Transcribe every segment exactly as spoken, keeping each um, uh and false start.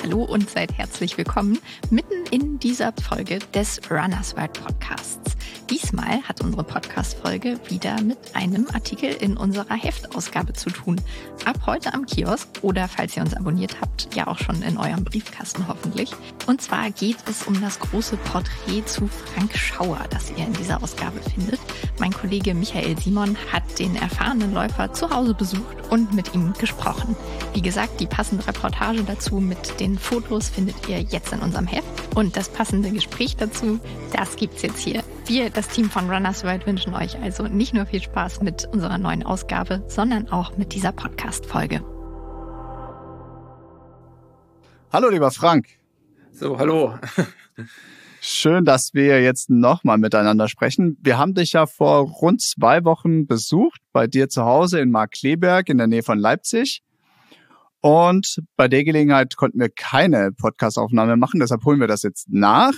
Hallo und seid herzlich willkommen mitten in dieser Folge des Runners World Podcasts. Diesmal hat unsere Podcast-Folge wieder mit einem Artikel in unserer Heftausgabe zu tun. Ab heute am Kiosk oder, falls ihr uns abonniert habt, ja auch schon in eurem Briefkasten hoffentlich. Und zwar geht es um das große Porträt zu Frank Schauer, das ihr in dieser Ausgabe findet. Mein Kollege Michael Simon hat den erfahrenen Läufer zu Hause besucht und mit ihm gesprochen. Wie gesagt, die passende Reportage dazu mit den Fotos findet ihr jetzt in unserem Heft. Und das passende Gespräch dazu, das gibt's jetzt hier. Wir, das Team von Runners World, wünschen euch also nicht nur viel Spaß mit unserer neuen Ausgabe, sondern auch mit dieser Podcast-Folge. Hallo, lieber Frank. So, hallo. Schön, dass wir jetzt nochmal miteinander sprechen. Wir haben dich ja vor rund zwei Wochen besucht, bei dir zu Hause in Markkleeberg in der Nähe von Leipzig. Und bei der Gelegenheit konnten wir keine Podcast-Aufnahme machen, deshalb holen wir das jetzt nach.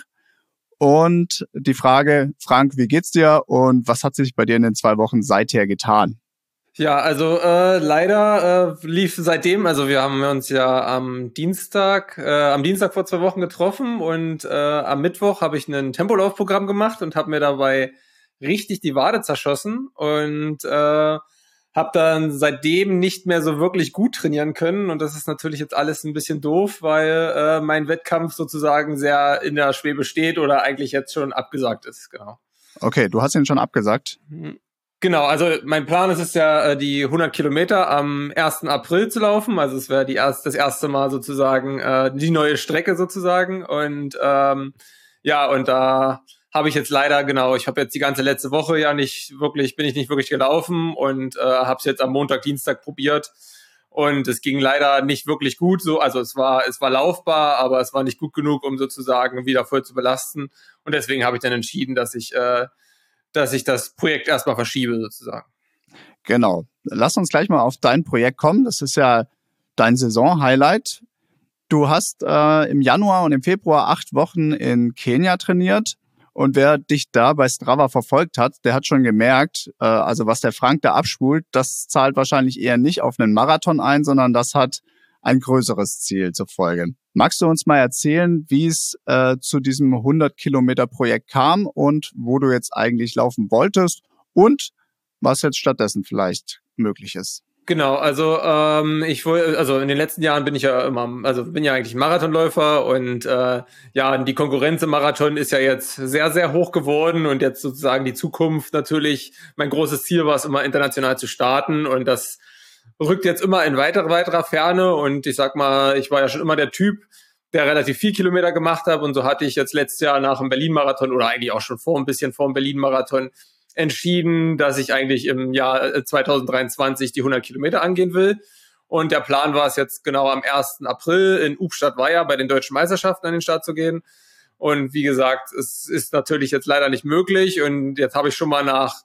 Und die Frage, Frank, wie geht's dir und was hat sich bei dir in den zwei Wochen seither getan? Ja, also äh, leider äh, lief seitdem, also wir haben uns ja am Dienstag, äh, am Dienstag vor zwei Wochen getroffen und äh, am Mittwoch habe ich ein Tempolaufprogramm gemacht und habe mir dabei richtig die Wade zerschossen und äh, habe dann seitdem nicht mehr so wirklich gut trainieren können und das ist natürlich jetzt alles ein bisschen doof, weil äh, mein Wettkampf sozusagen sehr in der Schwebe steht oder eigentlich jetzt schon abgesagt ist, genau. Okay, du hast ihn schon abgesagt? Genau, also mein Plan ist es ja, die hundert Kilometer am ersten April zu laufen, also es wäre die erst, das erste Mal sozusagen äh, die neue Strecke sozusagen und ähm, ja, und da habe ich jetzt leider, genau, ich habe jetzt die ganze letzte Woche ja nicht wirklich, bin ich nicht wirklich gelaufen und äh, habe es jetzt am Montag, Dienstag probiert und es ging leider nicht wirklich gut, so, also es war, es war laufbar, aber es war nicht gut genug, um sozusagen wieder voll zu belasten und deswegen habe ich dann entschieden, dass ich, äh, dass ich das Projekt erstmal verschiebe sozusagen. Genau, lass uns gleich mal auf dein Projekt kommen, das ist ja dein Saison-Highlight. Du hast äh, im Januar und im Februar acht Wochen in Kenia trainiert. Und wer dich da bei Strava verfolgt hat, der hat schon gemerkt, äh, also was der Frank da abspult, das zahlt wahrscheinlich eher nicht auf einen Marathon ein, sondern das hat ein größeres Ziel zur Folge. Magst du uns mal erzählen, wie es äh, zu diesem hundert Kilometer Projekt kam und wo du jetzt eigentlich laufen wolltest und was jetzt stattdessen vielleicht möglich ist? Genau, also ähm, ich wollte, also in den letzten Jahren bin ich ja immer, also bin ja eigentlich Marathonläufer und äh, ja, die Konkurrenz im Marathon ist ja jetzt sehr, sehr hoch geworden und jetzt sozusagen die Zukunft natürlich, mein großes Ziel war es immer international zu starten und das rückt jetzt immer in weiter, weiterer Ferne und ich sag mal, ich war ja schon immer der Typ, der relativ viel Kilometer gemacht hat und so hatte ich jetzt letztes Jahr nach dem Berlin-Marathon oder eigentlich auch schon vor ein bisschen vor dem Berlin-Marathon entschieden, dass ich eigentlich im Jahr zwanzig dreiundzwanzig die hundert Kilometer angehen will. Und der Plan war es jetzt genau am ersten April in Ubstadt-Weiher bei den Deutschen Meisterschaften an den Start zu gehen. Und wie gesagt, es ist natürlich jetzt leider nicht möglich. Und jetzt habe ich schon mal nach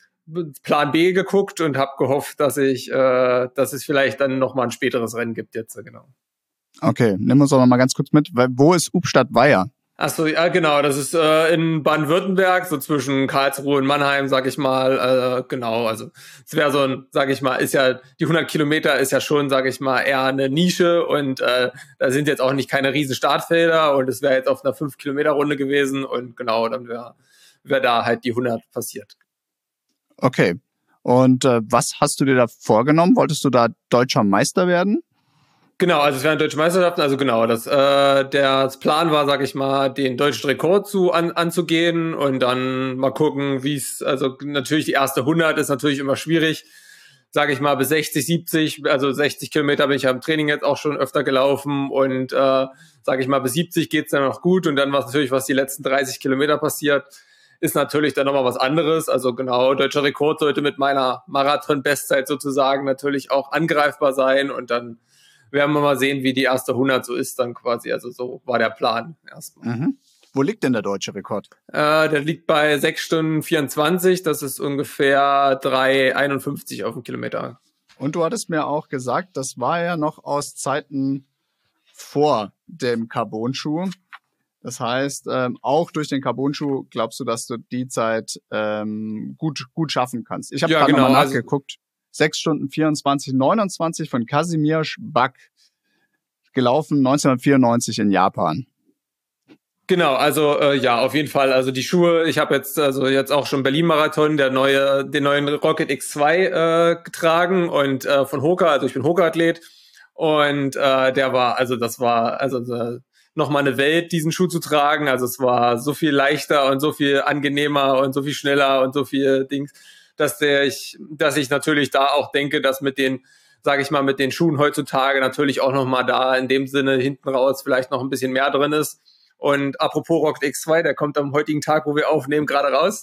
Plan B geguckt und habe gehofft, dass ich, äh, dass es vielleicht dann noch mal ein späteres Rennen gibt jetzt, genau. Okay, nimm uns doch noch mal ganz kurz mit. Wo ist Ubstadt-Weiher? Ach so, ja genau, das ist äh, in Baden-Württemberg, so zwischen Karlsruhe und Mannheim, sag ich mal, äh, genau, also es wäre so ein, sag ich mal, ist ja, die hundert Kilometer ist ja schon, sag ich mal, eher eine Nische und äh, da sind jetzt auch nicht keine riesen Startfelder und es wäre jetzt auf einer fünf Kilometer Runde gewesen und genau, dann wäre wär da halt die hundert passiert. Okay, und äh, was hast du dir da vorgenommen? Wolltest du da deutscher Meister werden? Genau, also es wären deutsche Meisterschaften, also genau, das, äh, der das Plan war, sag ich mal, den deutschen Rekord zu an, anzugehen und dann mal gucken, wie es, also natürlich die erste hundert ist natürlich immer schwierig, sag ich mal, bis sechzig, siebzig, also sechzig Kilometer bin ich ja im Training jetzt auch schon öfter gelaufen und äh, sag ich mal, bis siebzig geht's dann noch gut und dann was natürlich, was die letzten dreißig Kilometer passiert, ist natürlich dann nochmal was anderes, also genau, deutscher Rekord sollte mit meiner Marathon-Bestzeit sozusagen natürlich auch angreifbar sein und dann werden wir mal sehen, wie die erste hundert so ist dann quasi. Also so war der Plan erstmal. Mhm. Wo liegt denn der deutsche Rekord? Äh, der liegt bei sechs Stunden vierundzwanzig. Das ist ungefähr drei Komma einundfünfzig auf dem Kilometer. Und du hattest mir auch gesagt, das war ja noch aus Zeiten vor dem Carbon-Schuh. Das heißt, ähm, auch durch den Carbon-Schuh glaubst du, dass du die Zeit ähm, gut gut schaffen kannst. Ich habe ja, gerade genau, nochmal also nachgeguckt. sechs Stunden vierundzwanzig, neunundzwanzig von Kasimir Bak. gelaufen neunzehnhundertvierundneunzig in Japan. Genau, also äh, ja, auf jeden Fall. Also die Schuhe, ich habe jetzt also jetzt auch schon Berlin-Marathon, der neue, den neuen Rocket X zwei äh, getragen und äh, von Hoka, also ich bin Hoka-Athlet und äh, der war, also das war also äh, nochmal eine Welt, diesen Schuh zu tragen. Also es war so viel leichter und so viel angenehmer und so viel schneller und so viel Dings, dass der ich, dass ich natürlich da auch denke, dass mit den, sage ich mal, mit den Schuhen heutzutage natürlich auch nochmal da in dem Sinne hinten raus vielleicht noch ein bisschen mehr drin ist. Und apropos Rocket X zwei, der kommt am heutigen Tag, wo wir aufnehmen, gerade raus.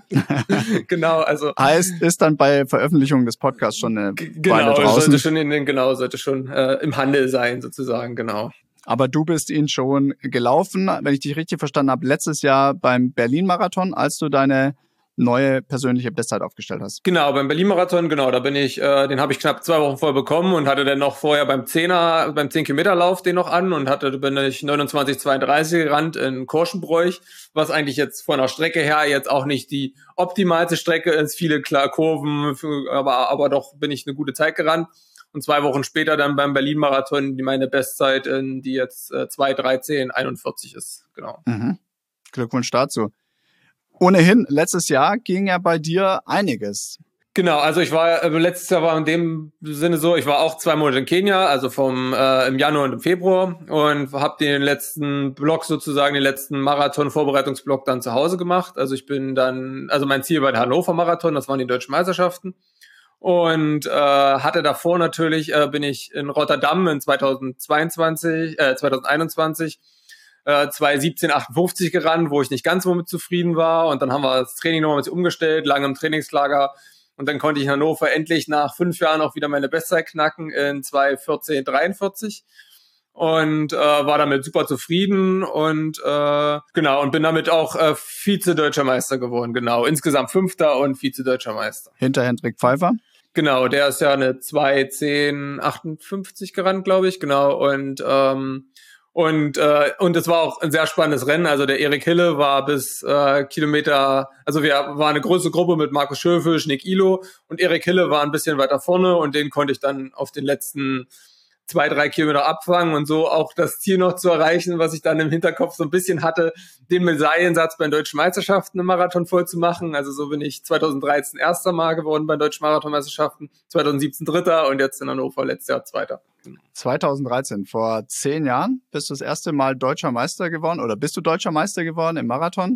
Genau, also heißt, ist dann bei Veröffentlichung des Podcasts schon eine genau, Weile draußen. Sollte schon in den, genau, sollte schon äh, im Handel sein, sozusagen, genau. Aber du bist ihn schon gelaufen, wenn ich dich richtig verstanden habe, letztes Jahr beim Berlin-Marathon, als du deine neue persönliche Bestzeit aufgestellt hast. Genau, beim Berlin-Marathon, genau, da bin ich, äh, den habe ich knapp zwei Wochen vorher bekommen und hatte dann noch vorher beim Zehner, beim zehn-Kilometer-Lauf den noch an und hatte, bin ich neunundzwanzig zweiunddreißig gerannt in Korschenbroich, was eigentlich jetzt von der Strecke her jetzt auch nicht die optimalste Strecke ist, viele klar Kurven, aber, aber doch bin ich eine gute Zeit gerannt. Und zwei Wochen später dann beim Berlin-Marathon die meine Bestzeit, in, die jetzt äh, zwei dreizehn einundvierzig ist, genau. Mhm. Glückwunsch dazu. Ohnehin, letztes Jahr ging ja bei dir einiges. Genau, also ich war, äh, letztes Jahr war in dem Sinne so, ich war auch zwei Monate in Kenia, also vom äh, im Januar und im Februar und habe den letzten Block sozusagen, den letzten Marathon-Vorbereitungsblock dann zu Hause gemacht. Also ich bin dann, also mein Ziel war der Hannover-Marathon, das waren die deutschen Meisterschaften. Und äh, hatte davor natürlich, äh, bin ich in Rotterdam in zweitausendzweiundzwanzig, äh, zweitausendeinundzwanzig äh, zwei siebzehn achtundfünfzig gerannt, wo ich nicht ganz womit zufrieden war. Und dann haben wir das Training nochmal ein bisschen umgestellt, lange im Trainingslager. Und dann konnte ich in Hannover endlich nach fünf Jahren auch wieder meine Bestzeit knacken in zwei vierzehn dreiundvierzig. Und äh, war damit super zufrieden und äh, genau und bin damit auch äh, Vize-Deutscher Meister geworden, genau. Insgesamt Fünfter und Vize-Deutscher Meister. Hinter Hendrik Pfeiffer? Genau, der ist ja eine zwei zehn achtundfünfzig gerannt, glaube ich, genau. Und ähm, und äh, und es war auch ein sehr spannendes Rennen. Also der Erik Hille war bis äh, Kilometer, also wir waren eine große Gruppe mit Markus Schöfisch, Nick Ilo und Erik Hille war ein bisschen weiter vorne und den konnte ich dann auf den letzten zwei, drei Kilometer abfangen und so auch das Ziel noch zu erreichen, was ich dann im Hinterkopf so ein bisschen hatte, den Medaillensatz bei den Deutschen Meisterschaften im Marathon voll zu machen. Also so bin ich zweitausenddreizehn erster Mal geworden bei den Deutschen Marathonmeisterschaften, zweitausendsiebzehn dritter und jetzt in Hannover letztes Jahr zweiter. zweitausenddreizehn, vor zehn Jahren bist du das erste Mal Deutscher Meister geworden oder bist du Deutscher Meister geworden im Marathon.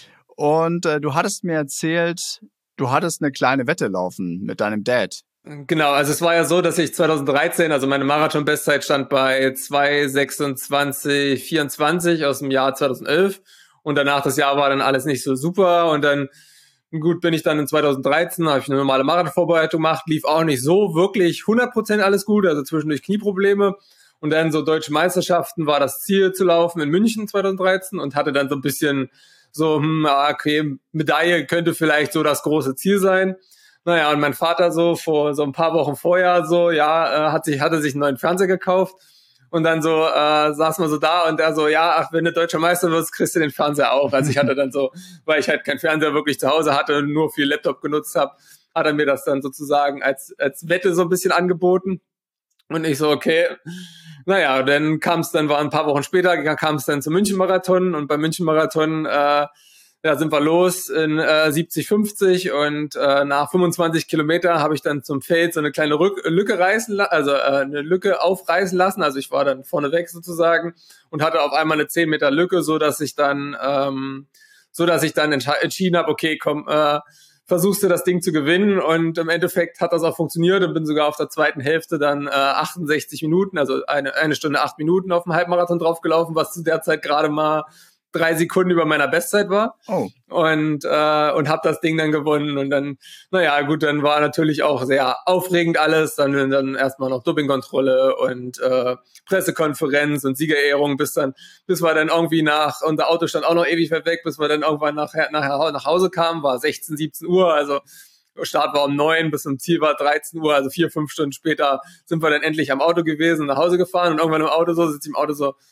Und äh, du hattest mir erzählt, du hattest eine kleine Wette laufen mit deinem Dad. Genau, also es war ja so, dass ich zweitausenddreizehn, also meine Marathon-Bestzeit stand bei zwei sechsundzwanzig vierundzwanzig aus dem Jahr zweitausendelf und danach das Jahr war dann alles nicht so super und dann, gut, bin ich dann in zweitausenddreizehn, habe ich eine normale Marathonvorbereitung gemacht, lief auch nicht so wirklich hundert Prozent alles gut, also zwischendurch Knieprobleme und dann so Deutsche Meisterschaften war das Ziel zu laufen in München zweitausenddreizehn und hatte dann so ein bisschen so, hm, okay, Medaille könnte vielleicht so das große Ziel sein. Naja, und mein Vater so vor so ein paar Wochen vorher so, ja, äh, hat sich, hatte sich einen neuen Fernseher gekauft und dann so äh, saß man so da und er so, ja, ach, wenn du Deutscher Meister wirst, kriegst du den Fernseher auch. Also ich hatte dann so, weil ich halt keinen Fernseher wirklich zu Hause hatte und nur viel Laptop genutzt habe, hat er mir das dann sozusagen als als Wette so ein bisschen angeboten und ich so, okay. Naja, dann kam es dann, war ein paar Wochen später, kam es dann zum München-Marathon und beim München-Marathon äh, ja, sind wir los in äh, siebzig fünfzig und äh, nach fünfundzwanzig Kilometer habe ich dann zum Feld so eine kleine Rück- Lücke reißen, la- also äh, eine Lücke aufreißen lassen. Also ich war dann vorneweg sozusagen und hatte auf einmal eine zehn Meter Lücke, so dass ich dann, ähm, so dass ich dann entsche- entschieden habe, okay, komm, äh, versuchst du das Ding zu gewinnen und im Endeffekt hat das auch funktioniert und bin sogar auf der zweiten Hälfte dann äh, achtundsechzig Minuten, also eine eine Stunde acht Minuten auf dem Halbmarathon draufgelaufen, was zu der Zeit gerade mal drei Sekunden über meiner Bestzeit war. Oh. Und äh, und habe das Ding dann gewonnen und dann, naja, gut, dann war natürlich auch sehr aufregend alles, dann dann erstmal noch Dopingkontrolle und äh, Pressekonferenz und Siegerehrung, bis dann, bis wir dann irgendwie nach, unser Auto stand auch noch ewig weit weg, bis wir dann irgendwann nachher nachher nach Hause kamen, war sechzehn, siebzehn Uhr, also Start war um neun, bis zum Ziel war dreizehn Uhr, also vier, fünf Stunden später sind wir dann endlich am Auto gewesen, nach Hause gefahren und irgendwann im Auto so, sitze ich im Auto so,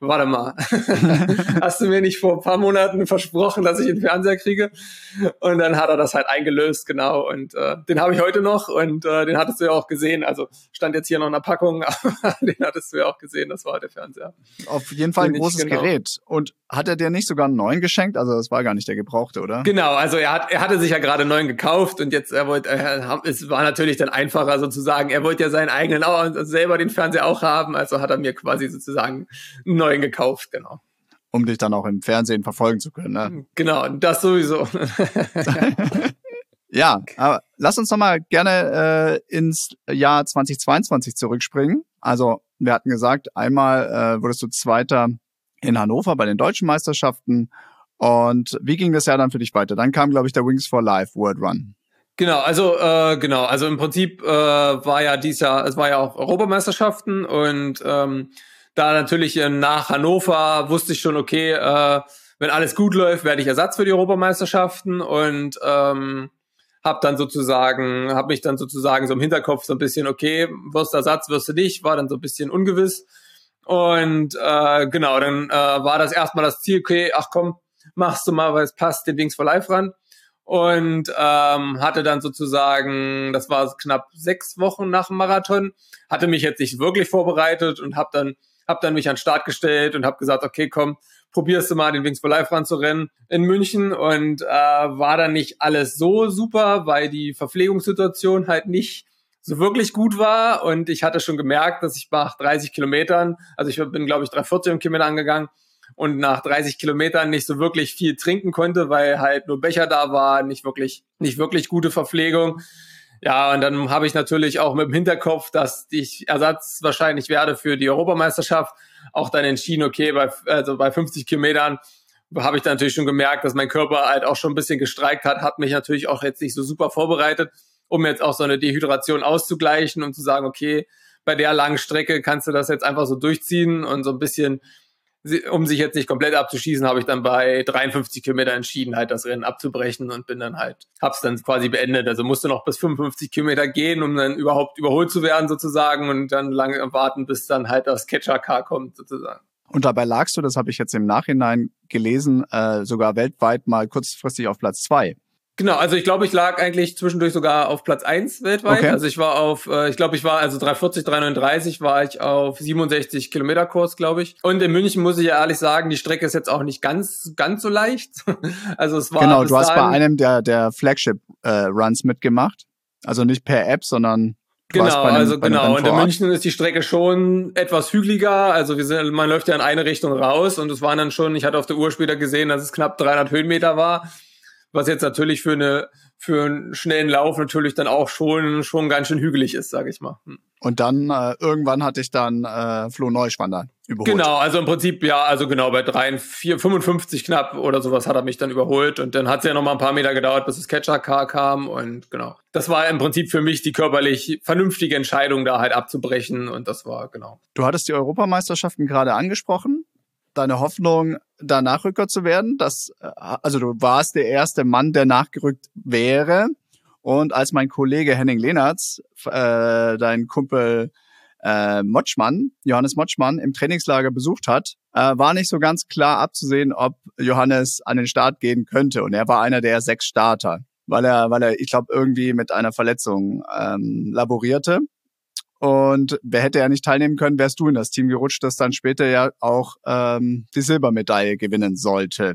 warte mal, hast du mir nicht vor ein paar Monaten versprochen, dass ich einen Fernseher kriege? Und dann hat er das halt eingelöst, genau. Und äh, den habe ich heute noch und äh, den hattest du ja auch gesehen. Also stand jetzt hier noch in der Packung, aber den hattest du ja auch gesehen, das war der Fernseher. Auf jeden Fall ein Den großes ich, genau. Gerät. Und hat er dir nicht sogar einen neuen geschenkt? Also das war gar nicht der gebrauchte, oder? Genau, also er hat, er hatte sich ja gerade einen neuen gekauft und jetzt, er wollte, er, es war natürlich dann einfacher sozusagen, er wollte ja seinen eigenen, auch, selber den Fernseher auch haben, also hat er mir quasi sozusagen einen neuen gekauft, genau. Um dich dann auch im Fernsehen verfolgen zu können, ne? Genau, das sowieso. Ja, aber lass uns noch mal gerne äh, ins Jahr zweitausendzweiundzwanzig zurückspringen. Also wir hatten gesagt, einmal äh, wurdest du Zweiter in Hannover bei den deutschen Meisterschaften. Und wie ging das Jahr dann für dich weiter? Dann kam, glaube ich, der Wings for Life World Run. Genau, also äh, genau, also im Prinzip äh, war ja dieses Jahr, es war ja auch Europameisterschaften und ähm, da natürlich äh, nach Hannover wusste ich schon, okay, äh, wenn alles gut läuft, werde ich Ersatz für die Europameisterschaften und ähm, habe dann sozusagen, habe mich dann sozusagen so im Hinterkopf so ein bisschen, okay, wirst du Ersatz, wirst du nicht, war dann so ein bisschen ungewiss und äh, genau, dann äh, war das erstmal das Ziel, okay, ach komm, machst du mal, weil es passt, den Wings for Life Run. Und ähm, hatte dann sozusagen, das war knapp sechs Wochen nach dem Marathon, hatte mich jetzt nicht wirklich vorbereitet und habe dann, hab dann mich an den Start gestellt und habe gesagt, okay, komm, probierst du mal den Wings for Life Run zu rennen in München und äh, war dann nicht alles so super, weil die Verpflegungssituation halt nicht so wirklich gut war und ich hatte schon gemerkt, dass ich nach dreißig Kilometern, also ich bin glaube ich drei vierzig Kilometer angegangen, und nach dreißig Kilometern nicht so wirklich viel trinken konnte, weil halt nur Becher da war, nicht wirklich, nicht wirklich gute Verpflegung. Ja, und dann habe ich natürlich auch mit dem Hinterkopf, dass ich Ersatz wahrscheinlich werde für die Europameisterschaft, auch dann entschieden, okay, bei, also bei fünfzig Kilometern habe ich dann natürlich schon gemerkt, dass mein Körper halt auch schon ein bisschen gestreikt hat, hat mich natürlich auch jetzt nicht so super vorbereitet, um jetzt auch so eine Dehydration auszugleichen und zu sagen, okay, bei der langen Strecke kannst du das jetzt einfach so durchziehen und so ein bisschen, um sich jetzt nicht komplett abzuschießen, habe ich dann bei dreiundfünfzig Kilometer entschieden, halt das Rennen abzubrechen und bin dann halt, hab's dann quasi beendet. Also musste noch bis fünfundfünfzig Kilometer gehen, um dann überhaupt überholt zu werden sozusagen und dann lange warten, bis dann halt das Catcher-Car kommt sozusagen. Und dabei lagst du, das habe ich jetzt im Nachhinein gelesen, äh, sogar weltweit mal kurzfristig auf Platz zwei. Genau, also ich glaube, ich lag eigentlich zwischendurch sogar auf Platz eins weltweit. Okay. Also ich war auf, äh, ich glaube, ich war, also drei vierzig, drei neununddreißig war ich auf siebenundsechzig Kilometer Kurs, glaube ich. Und in München muss ich ja ehrlich sagen, die Strecke ist jetzt auch nicht ganz, ganz so leicht. Also es war. Genau, du hast bei einem der, der Flagship-Runs äh, mitgemacht. Also nicht per App, sondern. Genau, einem, also genau. Und in München ist die Strecke schon etwas hügeliger. Also wir sind, man läuft ja in eine Richtung raus und es waren dann schon, ich hatte auf der Uhr später gesehen, dass es knapp dreihundert Höhenmeter war. Was jetzt natürlich für eine für einen schnellen Lauf natürlich dann auch schon schon ganz schön hügelig ist, sage ich mal. Hm. Und dann äh, irgendwann hatte ich dann äh, Flo Neuschwander überholt. Genau, also im Prinzip ja, also genau bei drei, vier, fünfundfünfzig knapp oder sowas hat er mich dann überholt und dann hat es ja noch mal ein paar Meter gedauert, bis das Catcher-Car kam und genau. Das war im Prinzip für mich die körperlich vernünftige Entscheidung, da halt abzubrechen und das war genau. Du hattest die Europameisterschaften gerade angesprochen. Deine Hoffnung, da Nachrücker zu werden, das, also du warst der erste Mann, der nachgerückt wäre. Und als mein Kollege Henning Lehnertz, äh, dein Kumpel äh, Motschmann, Johannes Motschmann, im Trainingslager besucht hat, äh, war nicht so ganz klar abzusehen, ob Johannes an den Start gehen könnte. Und er war einer der sechs Starter, weil er, weil er, ich glaube, irgendwie mit einer Verletzung ähm, laborierte. Und wer hätte ja nicht teilnehmen können, wärst du in das Team gerutscht, das dann später ja auch ähm, die Silbermedaille gewinnen sollte.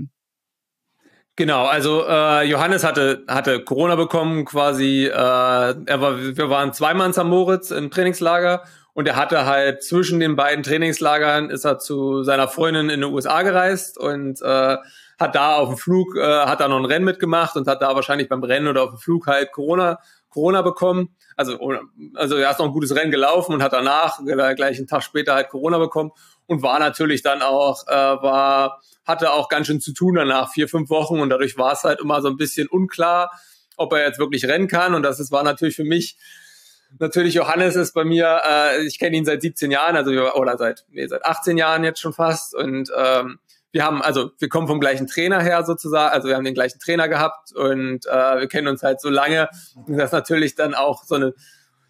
Genau, also äh, Johannes hatte hatte Corona bekommen, quasi. Äh, er war, wir waren zweimal in Sankt Moritz im Trainingslager und er hatte halt zwischen den beiden Trainingslagern ist er zu seiner Freundin in den U S A gereist und äh, hat da auf dem Flug äh, hat da noch ein Rennen mitgemacht und hat da wahrscheinlich beim Rennen oder auf dem Flug halt Corona Corona bekommen. Also, also er ist noch ein gutes Rennen gelaufen und hat danach, gleich einen Tag später halt Corona bekommen und war natürlich dann auch, äh, war, hatte auch ganz schön zu tun danach, vier, fünf Wochen und dadurch war es halt immer so ein bisschen unklar, ob er jetzt wirklich rennen kann und das ist, war natürlich für mich, natürlich Johannes ist bei mir, äh, ich kenne ihn seit siebzehn Jahren, also oder seit, nee, seit achtzehn Jahren jetzt schon fast und ähm, wir haben, also wir kommen vom gleichen Trainer her sozusagen, also wir haben den gleichen Trainer gehabt und äh, wir kennen uns halt so lange, dass natürlich dann auch so eine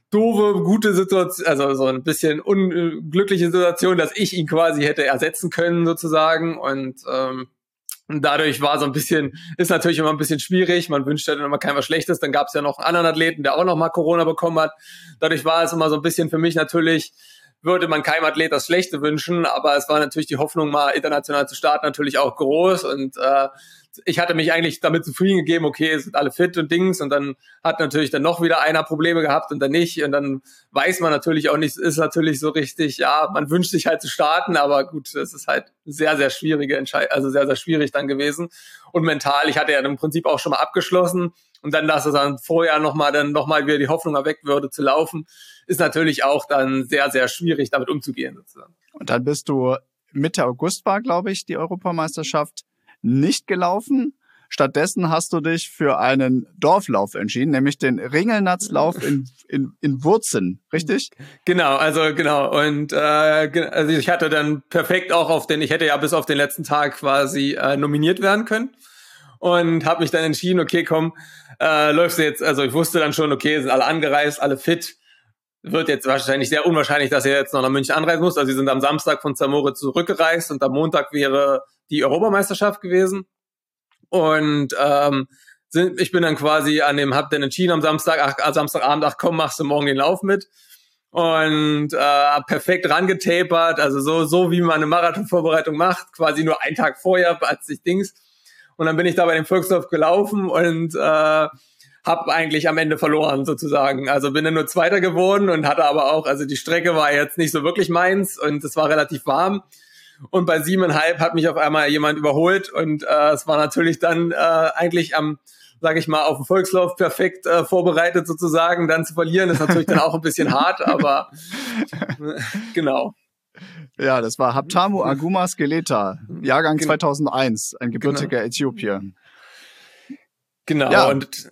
doofe, gute Situation, also so ein bisschen unglückliche Situation, dass ich ihn quasi hätte ersetzen können sozusagen und ähm, Und dadurch war so ein bisschen, ist natürlich immer ein bisschen schwierig. Man wünscht ja dann immer keinem was Schlechtes. Dann gab es ja noch einen anderen Athleten, der auch noch mal Corona bekommen hat. Dadurch war es immer so ein bisschen für mich natürlich, würde man keinem Athlet das Schlechte wünschen. Aber es war natürlich die Hoffnung, mal international zu starten, natürlich auch groß. Und äh, ich hatte mich eigentlich damit zufrieden gegeben, okay, es sind alle fit und Dings. Und dann hat natürlich dann noch wieder einer Probleme gehabt und dann nicht. Und dann weiß man natürlich auch nicht, ist natürlich so richtig, ja, man wünscht sich halt zu starten, aber gut, es ist halt sehr, sehr schwierige Entscheidung, also sehr, sehr schwierig dann gewesen. Und mental, ich hatte ja im Prinzip auch schon mal abgeschlossen und dann, dass es dann vorher nochmal dann nochmal wieder die Hoffnung erweckt würde zu laufen, ist natürlich auch dann sehr, sehr schwierig, damit umzugehen sozusagen. Und dann bist du Mitte August war, glaube ich, die Europameisterschaft nicht gelaufen. Stattdessen hast du dich für einen Dorflauf entschieden, nämlich den Ringelnatzlauf in, in, in Wurzen, richtig? Genau, also genau. Und äh, also ich hatte dann perfekt auch auf den, ich hätte ja bis auf den letzten Tag quasi äh, nominiert werden können und habe mich dann entschieden, okay, komm, äh, läufst du jetzt, also ich wusste dann schon, okay, sind alle angereist, alle fit. Wird jetzt wahrscheinlich sehr unwahrscheinlich, dass er jetzt noch nach München anreisen muss. Also sie sind am Samstag von Zamora zurückgereist und am Montag wäre die Europameisterschaft gewesen. Und ähm, sind, ich bin dann quasi an dem, hab dann entschieden am Samstag, ach, Samstagabend, ach komm, machst du morgen den Lauf mit. Und äh, perfekt rangetapert, also so so wie man eine Marathonvorbereitung macht, quasi nur einen Tag vorher, als ich Dings. Und dann bin ich da bei dem Volkslauf gelaufen und äh, habe eigentlich am Ende verloren sozusagen. Also bin dann nur Zweiter geworden und hatte aber auch, also die Strecke war jetzt nicht so wirklich meins und es war relativ warm. Und bei siebeneinhalb hat mich auf einmal jemand überholt und äh, es war natürlich dann äh, eigentlich am, sage ich mal, auf dem Volkslauf perfekt äh, vorbereitet sozusagen. Dann zu verlieren ist natürlich dann auch ein bisschen hart, aber genau. Ja, das war Habtamu Aguma Skeleta, Jahrgang Genau. zweitausendeins, ein gebürtiger genau. Äthiopier. Genau, ja. und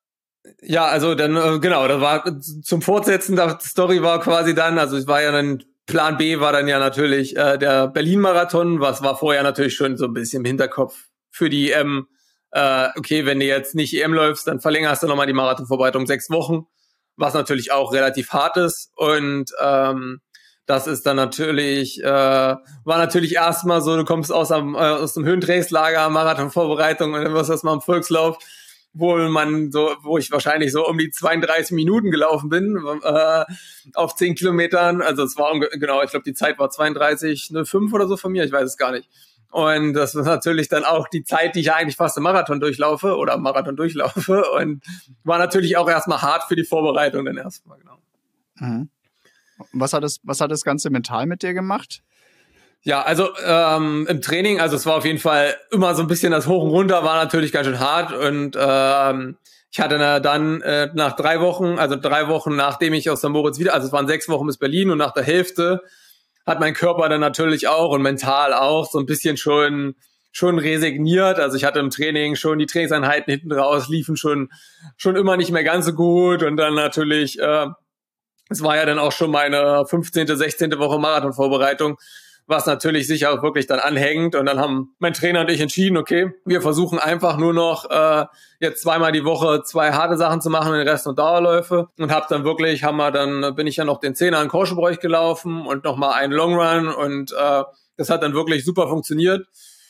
ja, also dann, äh, genau, das war zum Fortsetzen, die Story war quasi dann, also es war ja dann, Plan B war dann ja natürlich äh, der Berlin-Marathon, was war vorher natürlich schon so ein bisschen im Hinterkopf für die E M. Äh, okay, wenn du jetzt nicht E M läufst, dann verlängerst du nochmal die Marathonvorbereitung sechs Wochen, was natürlich auch relativ hart ist. Und ähm, das ist dann natürlich, äh, war natürlich erstmal so, du kommst aus, am, äh, aus dem Höhentrainingslager, Marathonvorbereitung und dann wirst du erstmal im Volkslauf, wo man so, wo ich wahrscheinlich so um die zweiunddreißig Minuten gelaufen bin, äh, auf zehn Kilometern. Also es war, genau, ich glaube, die Zeit war zweiunddreißig null fünf oder so von mir, ich weiß es gar nicht. Und das ist natürlich dann auch die Zeit, die ich eigentlich fast im Marathon durchlaufe oder im Marathon durchlaufe und war natürlich auch erstmal hart für die Vorbereitung dann erstmal, genau. Mhm. Was hat das, was hat das Ganze mental mit dir gemacht? Ja, also ähm, im Training, also es war auf jeden Fall immer so ein bisschen das Hoch und Runter, war natürlich ganz schön hart und ähm, ich hatte dann äh, nach drei Wochen, also drei Wochen nachdem ich aus Sankt Moritz wieder, also es waren sechs Wochen bis Berlin und nach der Hälfte hat mein Körper dann natürlich auch und mental auch so ein bisschen schon schon resigniert. Also ich hatte im Training schon die Trainingseinheiten hinten raus, liefen schon schon immer nicht mehr ganz so gut und dann natürlich, äh, es war ja dann auch schon meine fünfzehnte, sechzehnte Woche Marathonvorbereitung, was natürlich sicher auch wirklich dann anhängt. Und dann haben mein Trainer und ich entschieden, okay, wir versuchen einfach nur noch äh, jetzt zweimal die Woche zwei harte Sachen zu machen, den Rest und Dauerläufe. Und hab dann wirklich, haben wir dann, bin ich ja noch den Zehner in Korschenbräuch gelaufen und nochmal einen Long Run. Und äh, das hat dann wirklich super funktioniert.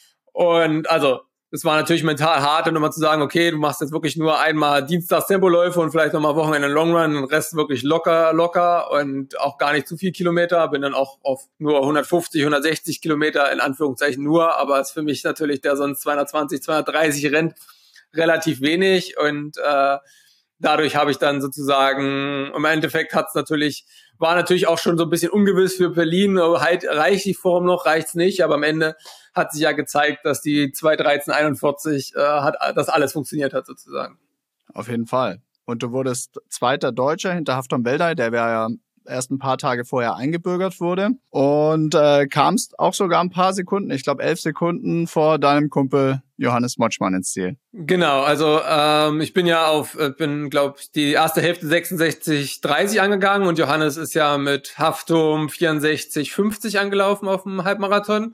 Und also, es war natürlich mental hart, dann nochmal zu sagen, okay, du machst jetzt wirklich nur einmal Dienstags Tempoläufe und vielleicht nochmal Wochenende Long Run, den Rest wirklich locker, locker und auch gar nicht zu viel Kilometer. Bin dann auch auf nur hundertfünfzig, hundertsechzig Kilometer, in Anführungszeichen nur, aber ist für mich natürlich, der sonst zweihundertzwanzig, zweihundertdreißig rennt, relativ wenig und äh, dadurch habe ich dann sozusagen, im Endeffekt hat's natürlich, war natürlich auch schon so ein bisschen ungewiss für Berlin, halt, reicht die Form noch, reicht's nicht, aber am Ende hat sich ja gezeigt, dass die zwei dreizehn einundvierzig, äh, hat, dass alles funktioniert hat sozusagen. Auf jeden Fall. Und du wurdest zweiter Deutscher hinter Hafton Beldey, der ja erst ein paar Tage vorher eingebürgert wurde und äh, kamst auch sogar ein paar Sekunden, ich glaube elf Sekunden vor deinem Kumpel Johannes Motschmann ins Ziel. Genau, also ähm, ich bin ja auf, bin glaube ich die erste Hälfte sechsundsechzig dreißig angegangen und Johannes ist ja mit Haftum vierundsechzig fünfzig angelaufen auf dem Halbmarathon.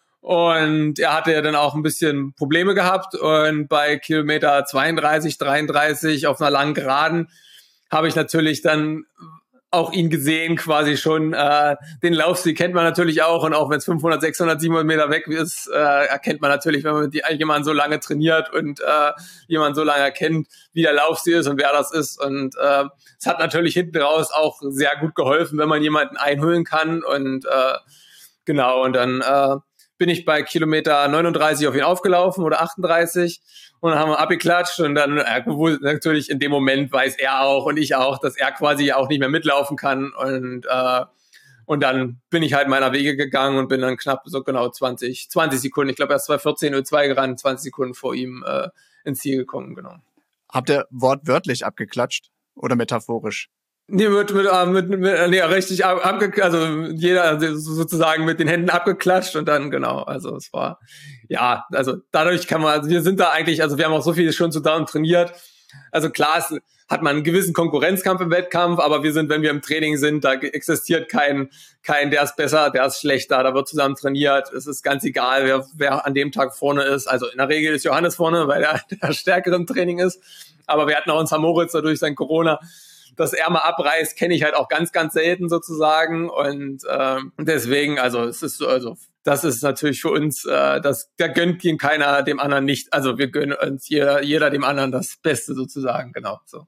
Und er hatte ja dann auch ein bisschen Probleme gehabt und bei Kilometer zweiunddreißig, dreiunddreißig auf einer langen Geraden habe ich natürlich dann auch ihn gesehen, quasi schon. Äh, den Laufstil kennt man natürlich auch, und auch wenn es fünfhundert, sechshundert, siebenhundert Meter weg ist, äh, erkennt man natürlich, wenn man mit jemandem so lange trainiert und äh, jemand so lange erkennt, wie der Laufstil ist und wer das ist. Und äh, es hat natürlich hinten raus auch sehr gut geholfen, wenn man jemanden einholen kann. Und äh, genau, und dann äh, bin ich bei Kilometer neununddreißig auf ihn aufgelaufen oder achtunddreißig. Und dann haben wir abgeklatscht, und dann äh, natürlich in dem Moment weiß er auch und ich auch, dass er quasi auch nicht mehr mitlaufen kann. Und äh, und dann bin ich halt meiner Wege gegangen und bin dann knapp so genau zwanzig, zwanzig Sekunden, ich glaube erst zwei vierzehn null zwei gerannt, zwanzig Sekunden vor ihm äh, ins Ziel gekommen, genau. Habt ihr wortwörtlich abgeklatscht oder metaphorisch? Nee, mit, mit, mit, mit nee, richtig ab, abge, also jeder sozusagen mit den Händen abgeklatscht, und dann, genau, also es war, ja, also dadurch kann man, also wir sind da eigentlich, also wir haben auch so viel schon zusammen trainiert, also klar, es hat man einen gewissen Konkurrenzkampf im Wettkampf, aber wir sind, wenn wir im Training sind, da existiert kein, kein, der ist besser, der ist schlechter, da wird zusammen trainiert, es ist ganz egal, wer, wer an dem Tag vorne ist, also in der Regel ist Johannes vorne, weil er der Stärkere im Training ist, aber wir hatten auch uns Moritz dadurch sein Corona, dass er mal abreißt, kenne ich halt auch ganz, ganz selten sozusagen, und ähm, deswegen, also es ist so, also das ist natürlich für uns, äh, das, da gönnt ihm keiner dem anderen nicht, also wir gönnen uns jeder, jeder dem anderen das Beste sozusagen, genau, so.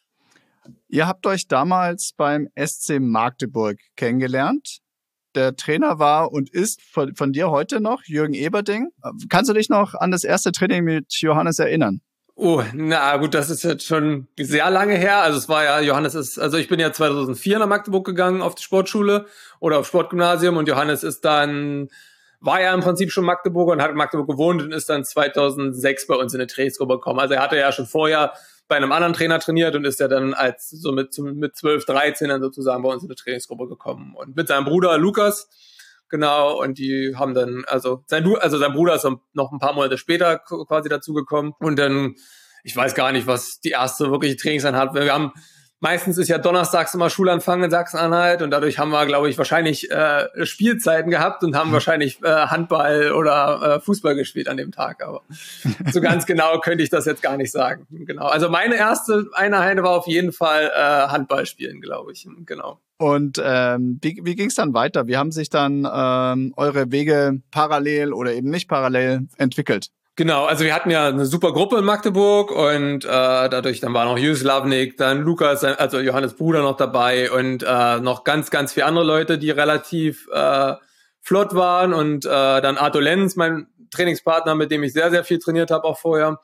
Ihr habt euch damals beim S C Magdeburg kennengelernt. Der Trainer war und ist von, von dir heute noch Jürgen Eberding. Kannst du dich noch an das erste Training mit Johannes erinnern? Oh, na gut, das ist jetzt schon sehr lange her. Also es war ja, Johannes ist, also ich bin ja zweitausendvier nach Magdeburg gegangen auf die Sportschule oder auf Sportgymnasium, und Johannes ist dann, war ja im Prinzip schon Magdeburger und hat in Magdeburg gewohnt und ist dann zweitausendsechs bei uns in eine Trainingsgruppe gekommen. Also er hatte ja schon vorher bei einem anderen Trainer trainiert und ist ja dann als so mit, mit zwölf, dreizehn dann sozusagen bei uns in eine Trainingsgruppe gekommen. Und mit seinem Bruder Lukas, genau, und die haben dann, also sein, also sein Bruder ist noch ein paar Monate später quasi dazugekommen, und dann, ich weiß gar nicht, was die erste wirkliche Trainingseinheit, wir haben, meistens ist ja donnerstags immer Schulanfang in Sachsen-Anhalt, und dadurch haben wir, glaube ich, wahrscheinlich äh, Spielzeiten gehabt und haben wahrscheinlich äh, Handball oder äh, Fußball gespielt an dem Tag, aber so ganz genau könnte ich das jetzt gar nicht sagen. Genau. Also meine erste Einheit war auf jeden Fall äh, Handball spielen, glaube ich. Genau. Und ähm, wie, wie ging es dann weiter? Wie haben sich dann ähm, eure Wege parallel oder eben nicht parallel entwickelt? Genau, also wir hatten ja eine super Gruppe in Magdeburg, und äh, dadurch, dann war noch Juslavnik, dann Lukas, also Johannes Bruder noch dabei, und äh, noch ganz, ganz viele andere Leute, die relativ äh, flott waren, und äh, dann Arthur Lenz, mein Trainingspartner, mit dem ich sehr, sehr viel trainiert habe auch vorher.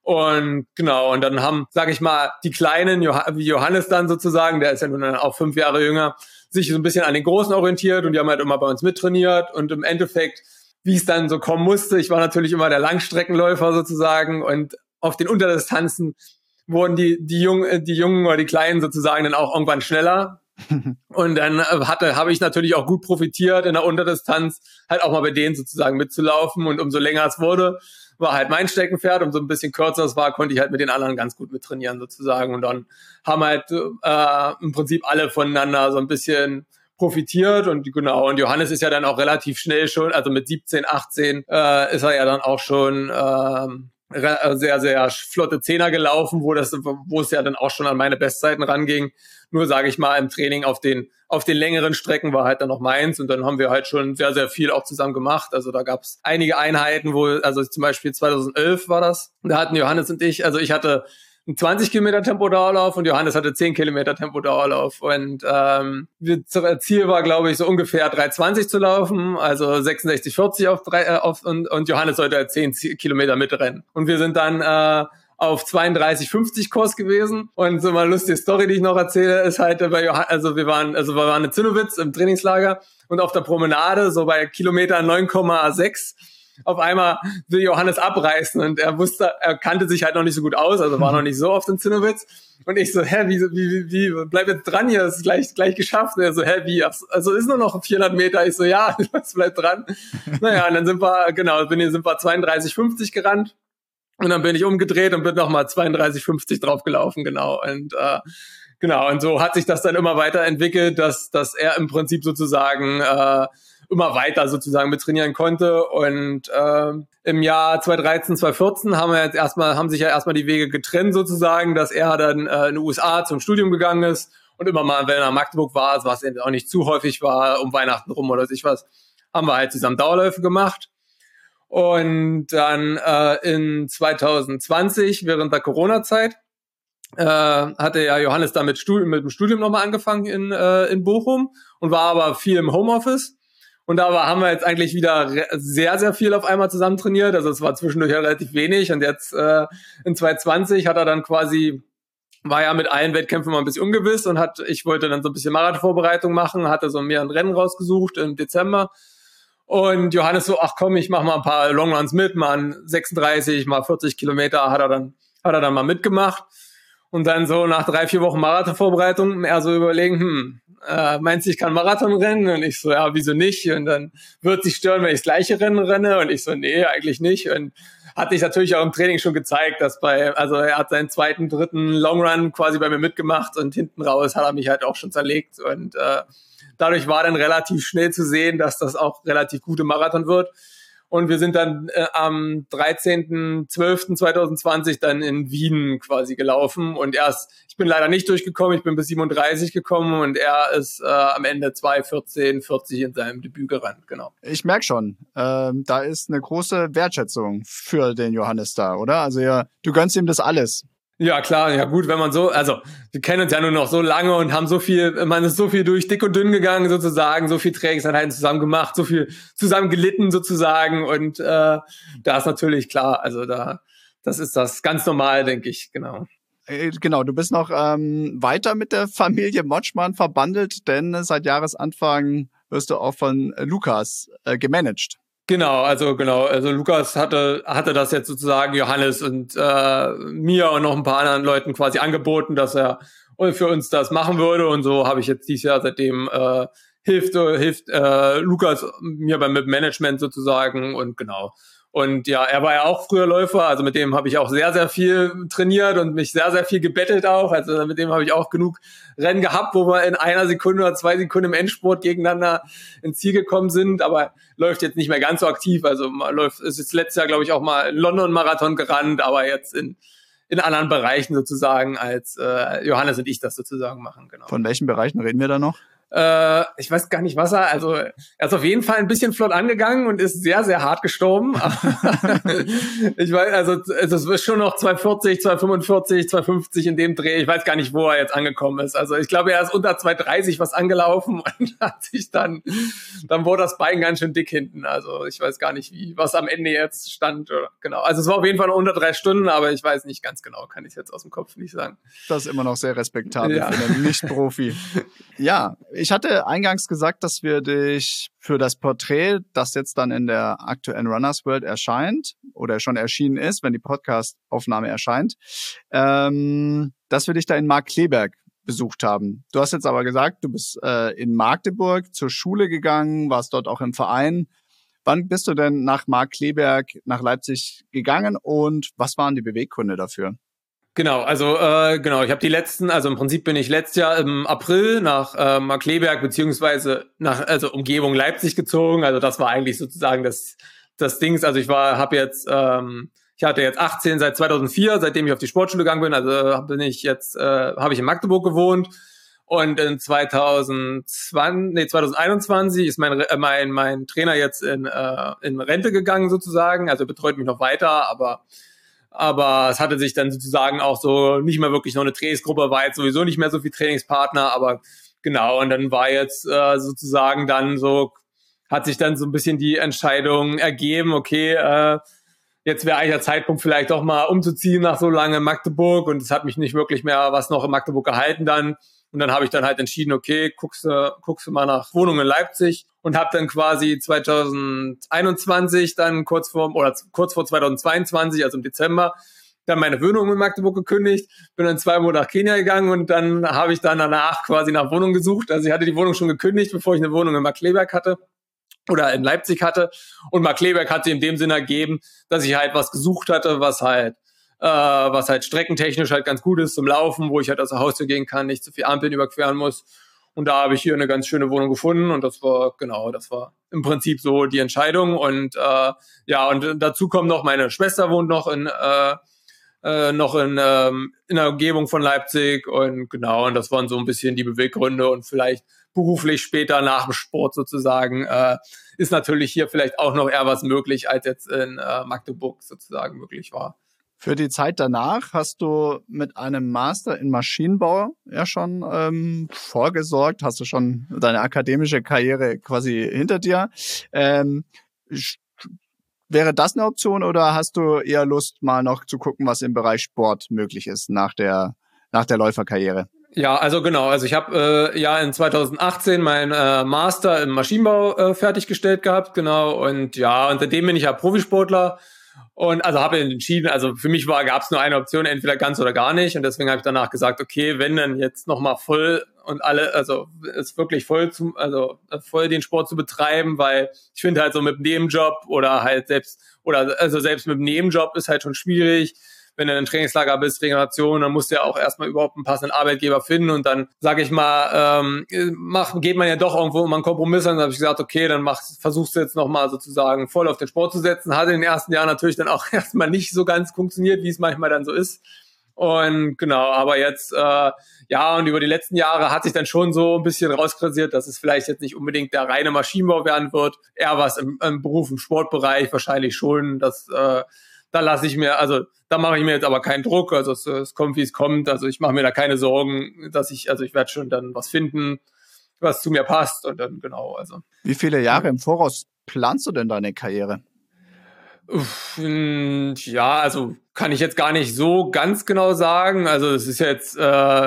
Und genau, und dann haben, sag ich mal, die Kleinen, wie Johannes dann sozusagen, der ist ja nun auch fünf Jahre jünger, sich so ein bisschen an den Großen orientiert, und die haben halt immer bei uns mittrainiert, und im Endeffekt, wie es dann so kommen musste, ich war natürlich immer der Langstreckenläufer sozusagen, und auf den Unterdistanzen wurden die die Jungen, die Jungen oder die Kleinen sozusagen dann auch irgendwann schneller. Und dann hatte habe ich natürlich auch gut profitiert in der Unterdistanz, halt auch mal bei denen sozusagen mitzulaufen, und umso länger es wurde, war halt mein Steckenpferd, umso ein bisschen kürzer es war, konnte ich halt mit den anderen ganz gut mittrainieren sozusagen, und dann haben halt äh, im Prinzip alle voneinander so ein bisschen profitiert, und genau, und Johannes ist ja dann auch relativ schnell schon, also mit siebzehn, achtzehn äh, ist er ja dann auch schon ähm, sehr, sehr flotte Zehner gelaufen, wo das, wo es ja dann auch schon an meine Bestzeiten ranging. Nur, sage ich mal, im Training auf den auf den längeren Strecken war halt dann noch meins, und dann haben wir halt schon sehr, sehr viel auch zusammen gemacht. Also da gab es einige Einheiten, wo, also zum Beispiel zweitausendelf war das, da hatten Johannes und ich, also ich hatte ein zwanzig Kilometer Tempodauerlauf und Johannes hatte zehn Kilometer Tempodauerlauf, und ähm, das Ziel war, glaube ich, so ungefähr drei zwanzig zu laufen, also sechsundsechzig vierzig auf drei, äh, auf, und, und Johannes sollte halt zehn Kilometer mitrennen, und wir sind dann äh, auf zweiunddreißig fünfzig Kurs gewesen, und so mal lustige Story, die ich noch erzähle, ist halt bei Johannes, also wir waren, also wir waren in Zinnowitz im Trainingslager, und auf der Promenade, so bei Kilometer neun Komma sechs, auf einmal will Johannes abreißen, und er wusste, er kannte sich halt noch nicht so gut aus, also war noch nicht so oft in Zinnowitz, und ich so, hä, wie, wie, wie, bleib jetzt dran hier, das ist gleich, gleich geschafft, und er so, hä, wie, also ist nur noch vierhundert Meter, ich so, ja, bleib dran, naja, und dann sind wir, genau, bin, sind wir zweiunddreißig fünfzig gerannt, und dann bin ich umgedreht und bin nochmal zweiunddreißig fünfzig draufgelaufen, genau, und äh, genau, und so hat sich das dann immer weiterentwickelt, dass, dass er im Prinzip sozusagen äh, immer weiter sozusagen mit trainieren konnte. Und äh, im Jahr zwanzig dreizehn, zwanzig vierzehn haben wir jetzt erstmal, haben sich ja erstmal die Wege getrennt sozusagen, dass er dann äh, in die U S A zum Studium gegangen ist und immer mal, wenn er in Magdeburg war, was eben auch nicht zu häufig war, um Weihnachten rum oder sich was, haben wir halt zusammen Dauerläufe gemacht. Und dann äh, in zwanzig zwanzig, während der Corona-Zeit, äh, hatte ja Johannes da mit, Studium, mit dem Studium nochmal angefangen in, äh, in Bochum und war aber viel im Homeoffice. Und da war, haben wir jetzt eigentlich wieder re- sehr, sehr viel auf einmal zusammen trainiert. Also es war zwischendurch ja relativ wenig. Und jetzt äh, in zwanzig zwanzig hat er dann quasi, war ja mit allen Wettkämpfen mal ein bisschen ungewiss und hat, ich wollte dann so ein bisschen Marathonvorbereitung machen, hatte so mir ein Rennen rausgesucht im Dezember. Und Johannes so, ach komm, ich mach mal ein paar Longruns mit, mal ein sechsunddreißig, mal vierzig Kilometer hat er dann, hat er dann mal mitgemacht. Und dann so nach drei, vier Wochen Marathonvorbereitung eher so überlegen, hm, äh, meinst du, ich kann Marathon rennen? Und ich so, ja, wieso nicht? Und dann wird sich stören, wenn ich das gleiche Rennen renne. Und ich so, nee, eigentlich nicht. Und hatte ich natürlich auch im Training schon gezeigt, dass bei, also er hat seinen zweiten, dritten Longrun quasi bei mir mitgemacht und hinten raus hat er mich halt auch schon zerlegt. Und äh, dadurch war dann relativ schnell zu sehen, dass das auch relativ gute Marathon wird. Und wir sind dann äh, am dreizehnten zwölften zweitausendzwanzig dann in Wien quasi gelaufen. Und erst, ich bin leider nicht durchgekommen, ich bin bis siebenunddreißig gekommen und er ist äh, am Ende zwei vierzehn vierzig in seinem Debüt gerannt, genau. Ich merke schon, ähm, da ist eine große Wertschätzung für den Johannes da, oder? Also ja, du gönnst ihm das alles. Ja, klar, ja gut, wenn man so, also wir kennen uns ja nur noch so lange und haben so viel, man ist so viel durch dick und dünn gegangen sozusagen, so viel Trainingseinheiten zusammen gemacht, so viel zusammen gelitten sozusagen und äh, da ist natürlich klar, also da, das ist das ganz normal, denke ich, genau. Äh, Genau, du bist noch ähm, weiter mit der Familie Motschmann verbandelt, denn seit Jahresanfang wirst du auch von Lukas äh, gemanagt. Genau, also genau, also Lukas hatte hatte das jetzt sozusagen Johannes und äh, mir und noch ein paar anderen Leuten quasi angeboten, dass er für uns das machen würde und so habe ich jetzt dieses Jahr seitdem äh, hilft hilft äh, Lukas mir beim Management sozusagen und genau. Und ja, er war ja auch früher Läufer, also mit dem habe ich auch sehr, sehr viel trainiert und mich sehr, sehr viel gebettelt auch. Also mit dem habe ich auch genug Rennen gehabt, wo wir in einer Sekunde oder zwei Sekunden im Endspurt gegeneinander ins Ziel gekommen sind, aber läuft jetzt nicht mehr ganz so aktiv. Also man läuft, ist jetzt letztes Jahr, glaube ich, auch mal einen London-Marathon gerannt, aber jetzt in in anderen Bereichen sozusagen, als äh, Johannes und ich das sozusagen machen. Genau. Von welchen Bereichen reden wir da noch? Äh, ich weiß gar nicht, was er, also er ist auf jeden Fall ein bisschen flott angegangen und ist sehr, sehr hart gestorben. Ich weiß, also, also es ist schon noch zwei vierzig, zwei fünfundvierzig, zwei fünfzig in dem Dreh. Ich weiß gar nicht, wo er jetzt angekommen ist. Also ich glaube, er ist unter zwei dreißig was angelaufen und hat sich dann, dann wurde das Bein ganz schön dick hinten. Also ich weiß gar nicht, wie, was am Ende jetzt stand. Oder, genau. Also es war auf jeden Fall noch unter drei Stunden, aber ich weiß nicht ganz genau, kann ich jetzt aus dem Kopf nicht sagen. Das ist immer noch sehr respektabel Ja. für einen Nicht-Profi. Ja, ich hatte eingangs gesagt, dass wir dich für das Porträt, das jetzt dann in der aktuellen Runners World erscheint oder schon erschienen ist, wenn die Podcast-Aufnahme erscheint, ähm, dass wir dich da in Markkleeberg besucht haben. Du hast jetzt aber gesagt, du bist äh, in Magdeburg zur Schule gegangen, warst dort auch im Verein. Wann bist du denn nach Markkleeberg, nach Leipzig gegangen und was waren die Beweggründe dafür? Genau, also äh, genau, ich habe die letzten, also im Prinzip bin ich letztes Jahr im April nach äh, Markkleeberg beziehungsweise nach also Umgebung Leipzig gezogen. Also das war eigentlich sozusagen das das Dings. Also ich war, habe jetzt, ähm, ich hatte jetzt achtzehn seit zweitausendvier, seitdem ich auf die Sportschule gegangen bin. Also bin ich jetzt, äh, habe ich in Magdeburg gewohnt und in zweitausendzwanzig, nee, zweitausendeinundzwanzig ist mein äh, mein mein Trainer jetzt in äh, in Rente gegangen sozusagen. Also betreut mich noch weiter, aber Aber es hatte sich dann sozusagen auch so nicht mehr wirklich noch eine Trainingsgruppe, war jetzt sowieso nicht mehr so viel Trainingspartner, aber genau, und dann war jetzt äh, sozusagen dann so, hat sich dann so ein bisschen die Entscheidung ergeben, okay, äh, jetzt wäre eigentlich der Zeitpunkt vielleicht doch mal umzuziehen nach so lange in Magdeburg und es hat mich nicht wirklich mehr was noch in Magdeburg gehalten dann. Und dann habe ich dann halt entschieden, okay, guckst du guckst du mal nach Wohnungen in Leipzig und habe dann quasi zweitausendeinundzwanzig dann kurz vor oder kurz vor zweitausendzweiundzwanzig, also im Dezember, dann meine Wohnung in Magdeburg gekündigt, bin dann zwei Monate nach Kenia gegangen und dann habe ich dann danach quasi nach Wohnung gesucht. Also ich hatte die Wohnung schon gekündigt, bevor ich eine Wohnung in Markkleeberg hatte oder in Leipzig hatte. Und Markkleeberg hat sie in dem Sinne ergeben, dass ich halt was gesucht hatte, was halt äh, was halt streckentechnisch halt ganz gut ist zum Laufen, wo ich halt aus der Haustür gehen kann, nicht zu viel Ampeln überqueren muss. Und da habe ich hier eine ganz schöne Wohnung gefunden und das war, genau, das war im Prinzip so die Entscheidung. Und äh, ja, und dazu kommt noch, meine Schwester wohnt noch in äh, äh, noch in, ähm, in der Umgebung von Leipzig. Und genau, und das waren so ein bisschen die Beweggründe. Und vielleicht beruflich später nach dem Sport sozusagen äh, ist natürlich hier vielleicht auch noch eher was möglich, als jetzt in äh, Magdeburg sozusagen möglich war. Für die Zeit danach hast du mit einem Master in Maschinenbau ja schon ähm, vorgesorgt, hast du schon deine akademische Karriere quasi hinter dir. Ähm, wäre das eine Option oder hast du eher Lust, mal noch zu gucken, was im Bereich Sport möglich ist nach der, nach der Läuferkarriere? Ja, also genau. Also ich habe äh, ja in zweitausendachtzehn meinen äh, Master im Maschinenbau äh, fertiggestellt gehabt, genau. Und ja, und seitdem bin ich ja Profisportler. Und also habe entschieden, also für mich war, gab es nur eine Option, entweder ganz oder gar nicht. Und deswegen habe ich danach gesagt, okay, wenn dann jetzt nochmal voll und alle, also es wirklich voll zum, also voll den Sport zu betreiben, weil ich finde halt so mit dem Nebenjob oder halt selbst, oder also selbst mit dem Nebenjob ist halt schon schwierig. Wenn du in einem Trainingslager bist, Regeneration, dann musst du ja auch erstmal überhaupt einen passenden Arbeitgeber finden und dann, sage ich mal, ähm, mach, geht man ja doch irgendwo um einen Kompromiss an. Dann habe ich gesagt, okay, dann mach, versuchst du jetzt nochmal sozusagen voll auf den Sport zu setzen. Hat in den ersten Jahren natürlich dann auch erstmal nicht so ganz funktioniert, wie es manchmal dann so ist. Und genau, aber jetzt, äh, ja, und über die letzten Jahre hat sich dann schon so ein bisschen rauskristallisiert, dass es vielleicht jetzt nicht unbedingt der reine Maschinenbau werden wird, eher was im, im Beruf, im Sportbereich wahrscheinlich schon, dass äh, da lasse ich mir, also da mache ich mir jetzt aber keinen Druck, also es, es kommt, wie es kommt, also ich mache mir da keine Sorgen, dass ich, also ich werde schon dann was finden, was zu mir passt und dann genau, also. Wie viele Jahre im Voraus planst du denn deine Karriere? Uff, ja, also kann ich jetzt gar nicht so ganz genau sagen, also es ist jetzt, äh,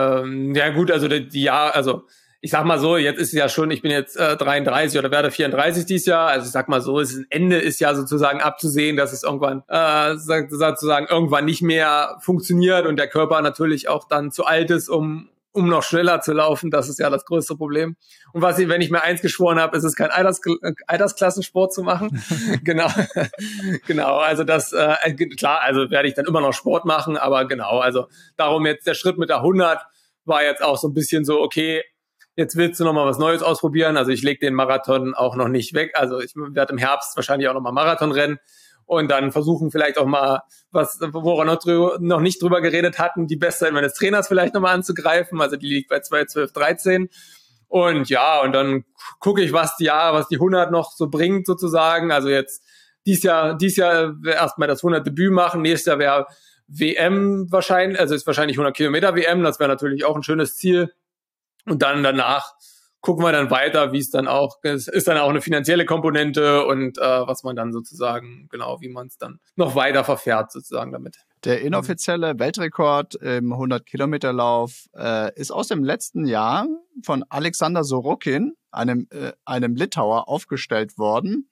ja gut, also die, die Jahr, also ich sag mal so, jetzt ist es ja schon, ich bin jetzt äh, dreiunddreißig oder werde vierunddreißig dieses Jahr. Also ich sag mal so, das Ende ist ja sozusagen abzusehen, dass es irgendwann äh, sozusagen irgendwann nicht mehr funktioniert und der Körper natürlich auch dann zu alt ist, um um noch schneller zu laufen. Das ist ja das größte Problem. Und was ich, wenn ich mir eins geschworen habe, ist es kein Alters, Altersklassensport zu machen. Genau, genau. Also das äh, klar, also werde ich dann immer noch Sport machen, aber genau. Also darum jetzt der Schritt mit der hundert war jetzt auch so ein bisschen so, okay. Jetzt willst du noch mal was Neues ausprobieren. Also ich lege den Marathon auch noch nicht weg. Also ich werde im Herbst wahrscheinlich auch noch mal Marathon rennen und dann versuchen vielleicht auch mal was, woran wir noch, drüber, noch nicht drüber geredet hatten, die Bestzeit meines Trainers vielleicht noch mal anzugreifen. Also die liegt bei zwei zwölf dreizehn. Und ja, und dann gucke ich, was die Jahre, was die hundert noch so bringt sozusagen. Also jetzt dies Jahr, dies Jahr erstmal das hundert Debüt machen. Nächstes Jahr wäre W M wahrscheinlich, also ist wahrscheinlich hundert Kilometer W M. Das wäre natürlich auch ein schönes Ziel. Und dann danach gucken wir dann weiter, wie es dann auch, es ist dann auch eine finanzielle Komponente und äh, was man dann sozusagen, genau, wie man es dann noch weiter verfährt sozusagen damit. Der inoffizielle Weltrekord im hundert-Kilometer-Lauf äh, ist aus dem letzten Jahr von Alexander Sorokin, einem, äh, einem Litauer, aufgestellt worden.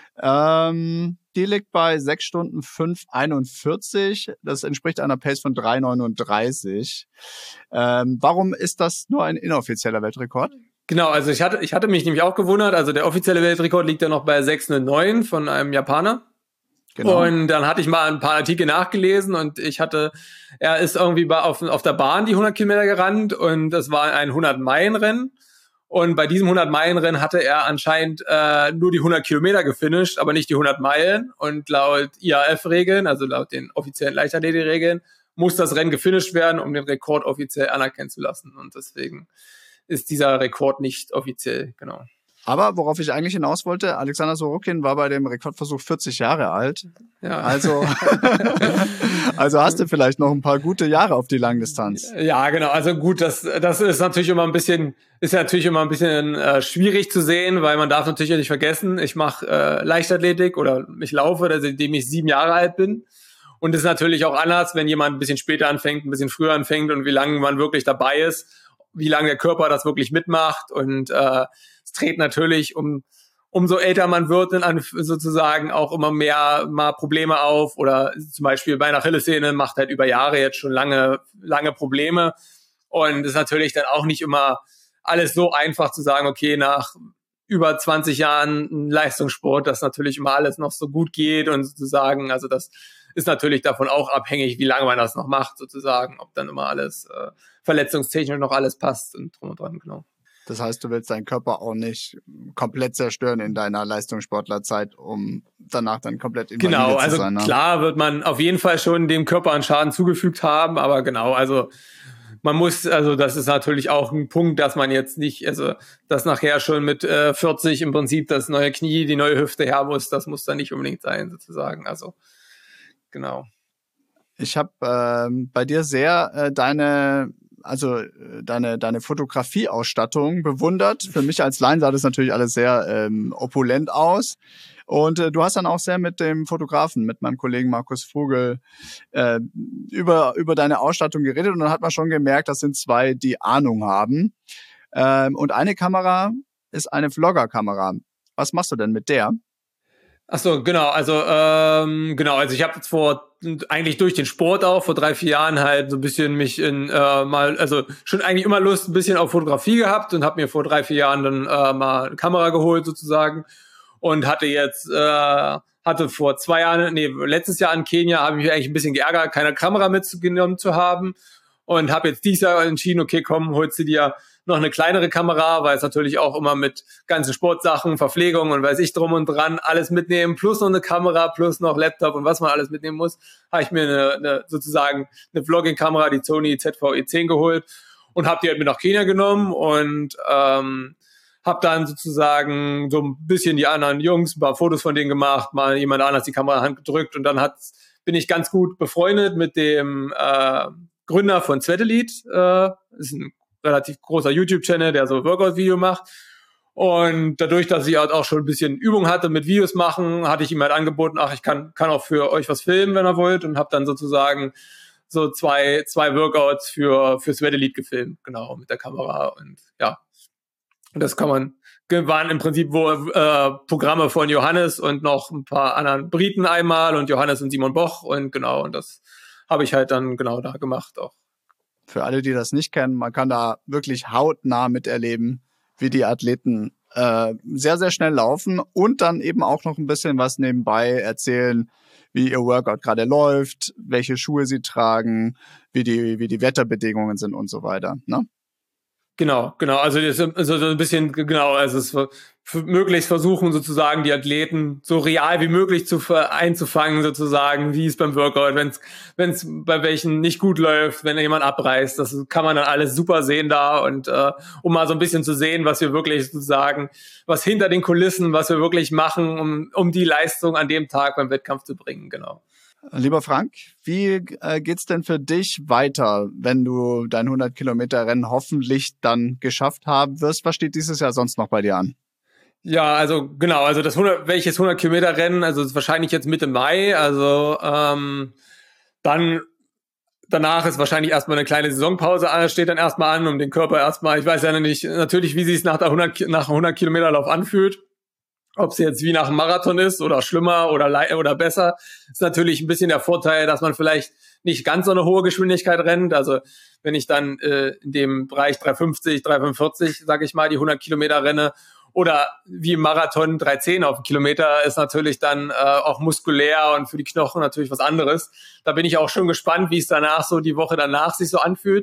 Ähm, die liegt bei sechs Stunden fünf einundvierzig. Das entspricht einer Pace von drei neununddreißig. Ähm, warum ist das nur ein inoffizieller Weltrekord? Genau, also ich hatte, ich hatte mich nämlich auch gewundert. Also der offizielle Weltrekord liegt ja noch bei sechs null neun von einem Japaner. Genau. Und dann hatte ich mal ein paar Artikel nachgelesen und ich hatte, er ist irgendwie bei, auf, auf der Bahn die hundert Kilometer gerannt und das war ein hundert-Meilen-Rennen. Und bei diesem hundert-Meilen-Rennen hatte er anscheinend äh, nur die hundert Kilometer gefinisht, aber nicht die hundert Meilen. Und laut I A F-Regeln, also laut den offiziellen Leichtathletik-Regeln, muss das Rennen gefinisht werden, um den Rekord offiziell anerkennen zu lassen. Und deswegen ist dieser Rekord nicht offiziell, genau. Aber worauf ich eigentlich hinaus wollte, Alexander Sorokin war bei dem Rekordversuch vierzig Jahre alt. Ja. Also, also hast du vielleicht noch ein paar gute Jahre auf die Langdistanz. Ja, genau. Also gut, das, das ist natürlich immer ein bisschen, ist ja natürlich immer ein bisschen äh, schwierig zu sehen, weil man darf natürlich nicht vergessen, ich mache äh, Leichtathletik oder ich laufe, seitdem ich sieben Jahre alt bin. Und es ist natürlich auch anders, wenn jemand ein bisschen später anfängt, ein bisschen früher anfängt und wie lange man wirklich dabei ist, wie lange der Körper das wirklich mitmacht. Und äh, es tritt natürlich, um umso älter man wird, dann sozusagen auch immer mehr mal Probleme auf. Oder zum Beispiel bei einer Achillessehne macht halt über Jahre jetzt schon lange lange Probleme. Und es ist natürlich dann auch nicht immer alles so einfach zu sagen, okay, nach über zwanzig Jahren Leistungssport, dass natürlich immer alles noch so gut geht und sozusagen, also das ist natürlich davon auch abhängig, wie lange man das noch macht, sozusagen, ob dann immer alles äh, verletzungstechnisch noch alles passt und drum und dran, genau. Das heißt, du willst deinen Körper auch nicht komplett zerstören in deiner Leistungssportlerzeit, um danach dann komplett invalide genau, zu also sein. Ne? Klar wird man auf jeden Fall schon dem Körper einen Schaden zugefügt haben, aber genau, also man muss, also das ist natürlich auch ein Punkt, dass man jetzt nicht, also dass nachher schon mit äh, vierzig im Prinzip das neue Knie, die neue Hüfte her muss, das muss dann nicht unbedingt sein, sozusagen. Also genau. Ich habe ähm, bei dir sehr äh, deine also deine deine Fotografieausstattung bewundert. Für mich als Laien sah das natürlich alles sehr ähm, opulent aus. Und äh, du hast dann auch sehr mit dem Fotografen, mit meinem Kollegen Markus Vogel, äh, über über deine Ausstattung geredet. Und dann hat man schon gemerkt, das sind zwei, die Ahnung haben. Ähm, und eine Kamera ist eine Vlogger-Kamera. Was machst du denn mit der? Ach so, genau, also ähm, genau, also ich habe jetzt vor eigentlich durch den Sport auch vor drei, vier Jahren halt so ein bisschen mich in äh, mal, also schon eigentlich immer Lust ein bisschen auf Fotografie gehabt und habe mir vor drei, vier Jahren dann äh, mal eine Kamera geholt sozusagen und hatte jetzt äh, hatte vor zwei Jahren, nee, letztes Jahr in Kenia habe ich mich eigentlich ein bisschen geärgert, keine Kamera mitgenommen zu haben und habe jetzt dieses Jahr entschieden, okay, komm, holst du dir noch eine kleinere Kamera, weil es natürlich auch immer mit ganzen Sportsachen, Verpflegung und weiß ich drum und dran alles mitnehmen, plus noch eine Kamera, plus noch Laptop und was man alles mitnehmen muss, habe ich mir eine, eine sozusagen eine Vlogging-Kamera, die Sony Z V E zehn geholt und habe die halt mit nach Kenia genommen und ähm, habe dann sozusagen so ein bisschen die anderen Jungs, ein paar Fotos von denen gemacht, mal jemand anders die Kamera in die Hand gedrückt und dann hat, bin ich ganz gut befreundet mit dem äh, Gründer von Sweatelite, äh, ist ein relativ großer YouTube-Channel, der so Workout-Video macht. Und dadurch, dass ich halt auch schon ein bisschen Übung hatte mit Videos machen, hatte ich ihm halt angeboten, ach, ich kann kann auch für euch was filmen, wenn ihr wollt. Und habe dann sozusagen so zwei zwei Workouts für für Sweatelite gefilmt, genau, mit der Kamera. Und ja, das kann man, waren im Prinzip wo äh, Programme von Johannes und noch ein paar anderen Briten einmal und Johannes und Simon Boch. Und genau, und das habe ich halt dann genau da gemacht auch. Für alle, die das nicht kennen, man kann da wirklich hautnah miterleben, wie die Athleten äh, sehr, sehr schnell laufen und dann eben auch noch ein bisschen was nebenbei erzählen, wie ihr Workout gerade läuft, welche Schuhe sie tragen, wie die wie die Wetterbedingungen sind und so weiter, ne? Genau, genau. Also das ist so ein bisschen, genau, also es für, für möglichst versuchen sozusagen die Athleten so real wie möglich zu einzufangen sozusagen, wie es beim Workout, wenn es wenn es bei welchen nicht gut läuft, wenn jemand abreißt, das kann man dann alles super sehen da und äh, um mal so ein bisschen zu sehen, was wir wirklich sozusagen, was hinter den Kulissen, was wir wirklich machen, um um die Leistung an dem Tag beim Wettkampf zu bringen, genau. Lieber Frank, wie äh, geht's denn für dich weiter, wenn du dein hundert Kilometer Rennen hoffentlich dann geschafft haben wirst? Was steht dieses Jahr sonst noch bei dir an? Ja, also genau, also das hundert, welches hundert Kilometer Rennen, also ist wahrscheinlich jetzt Mitte Mai, also ähm, dann danach ist wahrscheinlich erstmal eine kleine Saisonpause, steht dann erstmal an, um den Körper erstmal, ich weiß ja nicht, natürlich, wie sich es nach der hundert, nach hundert Kilometer Lauf anfühlt. Ob es jetzt wie nach einem Marathon ist oder schlimmer oder le- oder besser, ist natürlich ein bisschen der Vorteil, dass man vielleicht nicht ganz so eine hohe Geschwindigkeit rennt. Also wenn ich dann äh, in dem Bereich drei fünfzig, drei fünfundvierzig, sage ich mal, die hundert Kilometer renne oder wie im Marathon drei zehn auf den Kilometer, ist natürlich dann äh, auch muskulär und für die Knochen natürlich was anderes. Da bin ich auch schon gespannt, wie es danach so die Woche danach sich so anfühlt.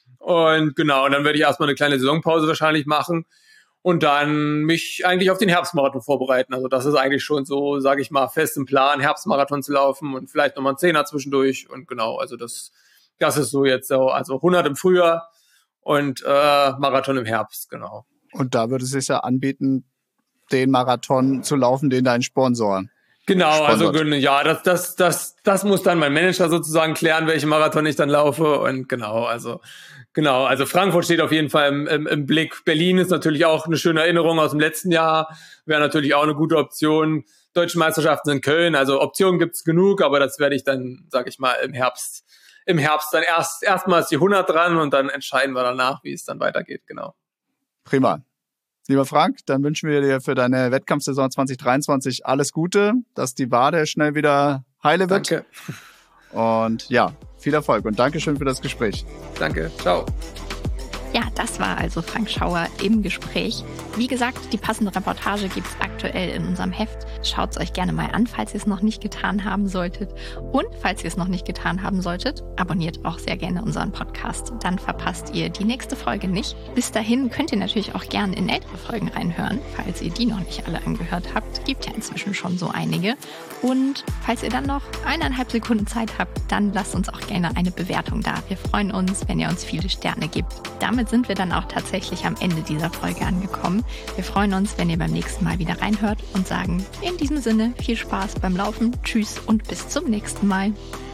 Und genau, und dann werde ich erstmal eine kleine Saisonpause wahrscheinlich machen. Und dann mich eigentlich auf den Herbstmarathon vorbereiten. Also das ist eigentlich schon so, sage ich mal, fest im Plan, Herbstmarathon zu laufen und vielleicht nochmal ein Zehner zwischendurch. Und genau, also das, das ist so jetzt so, also hundert im Frühjahr und äh, Marathon im Herbst, genau. Und da würde es sich ja anbieten, den Marathon zu laufen, den dein Sponsor Genau, sponsort. also ja, das, das, das, das muss dann mein Manager sozusagen klären, welchen Marathon ich dann laufe. Und genau, also Genau, also Frankfurt steht auf jeden Fall im, im, im Blick. Berlin ist natürlich auch eine schöne Erinnerung aus dem letzten Jahr. Wäre natürlich auch eine gute Option. Deutsche Meisterschaften in Köln, also Optionen gibt's genug, aber das werde ich dann, sage ich mal, im Herbst, im Herbst dann erst erstmal ist die hundert dran und dann entscheiden wir danach, wie es dann weitergeht, genau. Prima. Lieber Frank, dann wünschen wir dir für deine Wettkampfsaison zwanzig dreiundzwanzig alles Gute, dass die Wade schnell wieder heile wird. Danke. Und ja, viel Erfolg und Dankeschön für das Gespräch. Danke, ciao. Ja, Das war also Frank Schauer im Gespräch. Wie gesagt, die passende Reportage gibt es aktuell in unserem Heft. Schaut es euch gerne mal an, falls ihr es noch nicht getan haben solltet. Und falls ihr es noch nicht getan haben solltet, abonniert auch sehr gerne unseren Podcast. Dann verpasst ihr die nächste Folge nicht. Bis dahin könnt ihr natürlich auch gerne in ältere Folgen reinhören, falls ihr die noch nicht alle angehört habt. Gibt ja inzwischen schon so einige. Und falls ihr dann noch eineinhalb Sekunden Zeit habt, dann lasst uns auch gerne eine Bewertung da. Wir freuen uns, wenn ihr uns viele Sterne gibt. Damit sind wir dann auch tatsächlich am Ende dieser Folge angekommen. Wir freuen uns, wenn ihr beim nächsten Mal wieder reinhört und sagen in diesem Sinne viel Spaß beim Laufen, tschüss und bis zum nächsten Mal.